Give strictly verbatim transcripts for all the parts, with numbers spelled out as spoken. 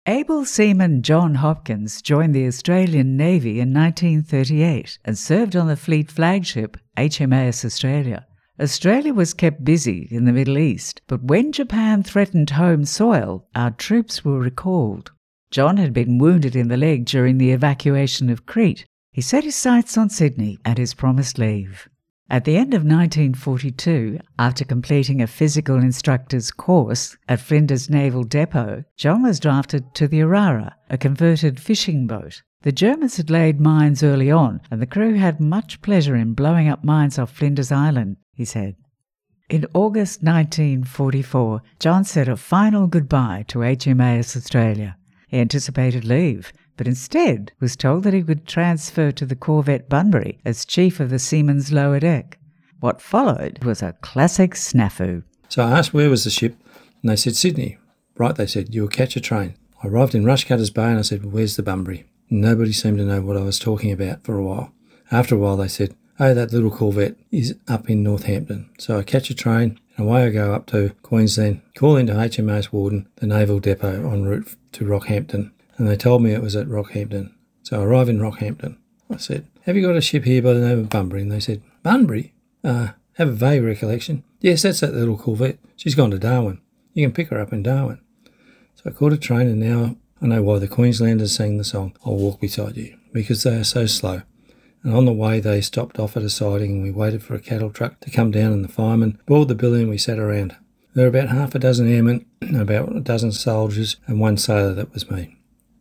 Able seaman John Hopkins joined the Australian Navy in nineteen thirty-eight and served on the fleet flagship H M A S Australia. Australia was kept busy in the Middle East, but when Japan threatened home soil, our troops were recalled. John had been wounded in the leg during the evacuation of Crete. He set his sights on Sydney and his promised leave. At the end of nineteen forty-two, after completing a physical instructor's course at Flinders Naval Depot, John was drafted to the Aurora, a converted fishing boat. The Germans had laid mines early on, and the crew had much pleasure in blowing up mines off Flinders Island, he said. In August nineteen forty-four, John said a final goodbye to H M A S Australia. He anticipated leave, but instead was told that he would transfer to the corvette Bunbury as chief of the Seamen's lower deck. What followed was a classic snafu. So I asked where was the ship, and they said Sydney. Right, they said, you'll catch a train. I arrived in Rushcutters Bay and I said, where's the Bunbury? Nobody seemed to know what I was talking about for a while. After a while they said, oh, that little corvette is up in Northampton. So I catch a train and away I go up to Queensland, call into H M A S Warden, the naval depot en route to Rockhampton. And they told me it was at Rockhampton. So I arrive in Rockhampton. I said, have you got a ship here by the name of Bunbury? And they said, Bunbury? Uh, have a vague recollection. Yes, that's that little corvette. She's gone to Darwin. You can pick her up in Darwin. So I caught a train and now I know why the Queenslanders sang the song, I'll Walk Beside You, because they are so slow. And on the way they stopped off at a siding and we waited for a cattle truck to come down and the fireman boiled the billy and we sat around. There were about half a dozen airmen, about a dozen soldiers and one sailor. That was me.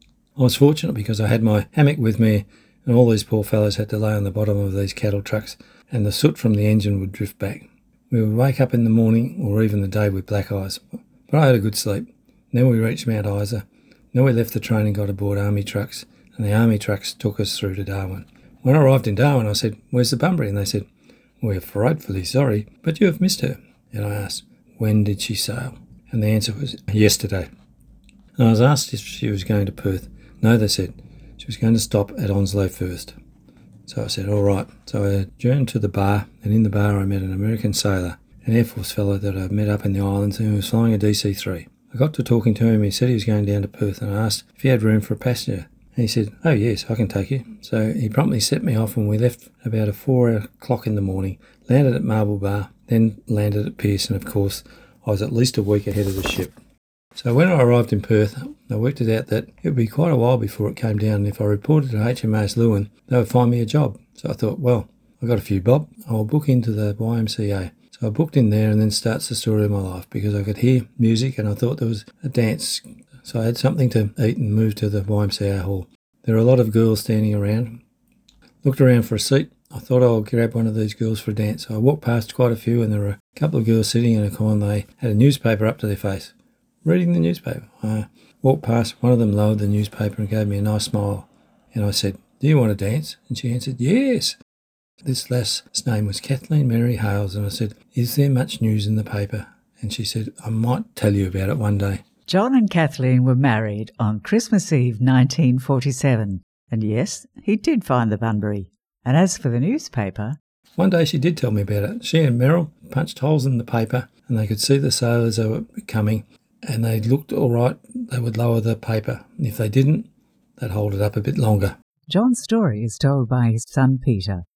I was fortunate because I had my hammock with me and all these poor fellows had to lay on the bottom of these cattle trucks and the soot from the engine would drift back. We would wake up in the morning or even the day with black eyes. But I had a good sleep. Then we reached Mount Isa. Then we left the train and got aboard army trucks and the army trucks took us through to Darwin. When I arrived in Darwin I said, where's the Bunbury? And they said, we're frightfully sorry, but you have missed her. And I asked, when did she sail? And the answer was, yesterday. And I was asked if she was going to Perth. No, they said, she was going to stop at Onslow first. So I said, all right. So I adjourned to the bar, and in the bar I met an American sailor, an Air Force fellow that I met up in the islands, and who was flying a D C three. I got to talking to him. He said he was going down to Perth, and I asked if he had room for a passenger. And he said, oh yes, I can take you. So he promptly set me off, and we left about a four o'clock in the morning, landed at Marble Bar, then landed at Pearson. Of course, I was at least a week ahead of the ship. So when I arrived in Perth, I worked it out that it would be quite a while before it came down, and if I reported to H M A S Lewin, they would find me a job. So I thought, well, I got a few bob, I'll book into the Y M C A. So I booked in there, and then starts the story of my life, because I could hear music and I thought there was a dance. So I had something to eat and moved to the Y M C A hall. There were a lot of girls standing around. Looked around for a seat. I thought I'll grab one of these girls for a dance. So I walked past quite a few, and there were a couple of girls sitting in a corner. They had a newspaper up to their face, reading the newspaper. I walked past, one of them lowered the newspaper and gave me a nice smile. And I said, do you want to dance? And she answered, yes. This lass's name was Kathleen Mary Hales, and I said, is there much news in the paper? And she said, I might tell you about it one day. John and Kathleen were married on Christmas Eve nineteen forty-seven. And yes, he did find the Bunbury. And as for the newspaper... One day she did tell me about it. She and Merrill punched holes in the paper and they could see the sailors that were coming, and they looked all right. They would lower the paper. And if they didn't, they'd hold it up a bit longer. John's story is told by his son Peter.